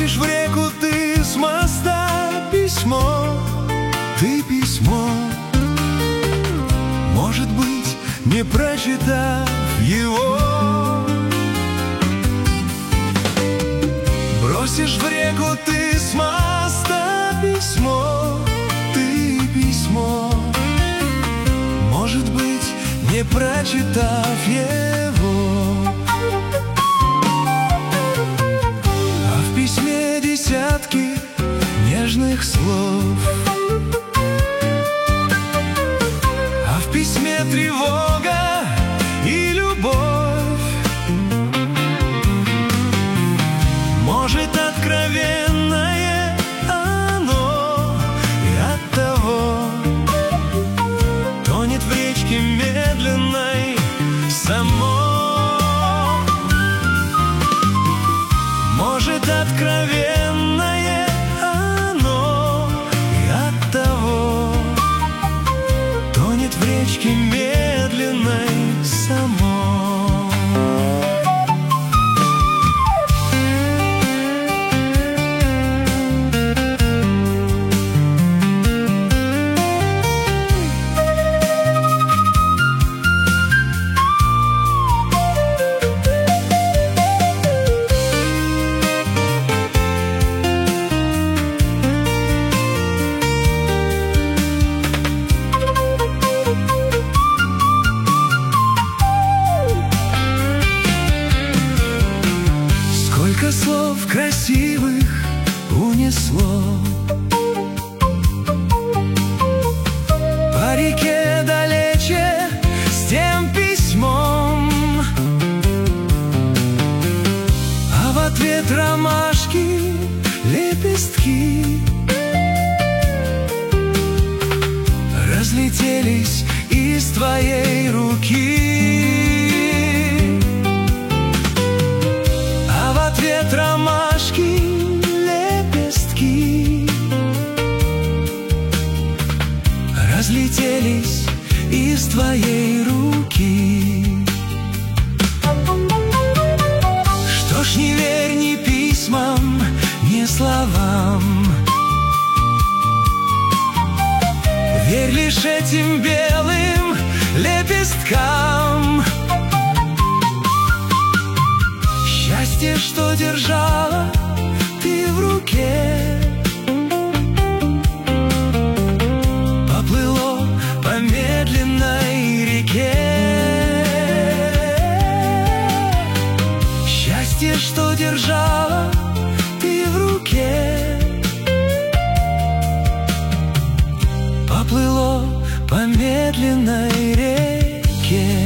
Бросишь в реку ты с моста письмо, ты письмо, может быть, не прочитав его. Бросишь в реку ты с моста письмо, ты письмо, может быть, не прочитав его. А в письме десятки нежных слов, а в письме тревога и любовь. Может, откровенное оно и оттого тонет в речке медленной само. Может, откровенное оно и оттого тонет в речке медленной само. Сколько слов красивых унесло по реке далече с тем письмом, а в ответ ромашки, лепестки разлетелись из твоей руки. Ромашки, лепестки разлетелись из твоей руки. Что ж, не верь ни письмам, ни словам, верь лишь этим белым лепесткам. Счастье, что держала ты в руке, поплыло по медленной реке. Счастье, что держала ты в руке, поплыло по медленной реке.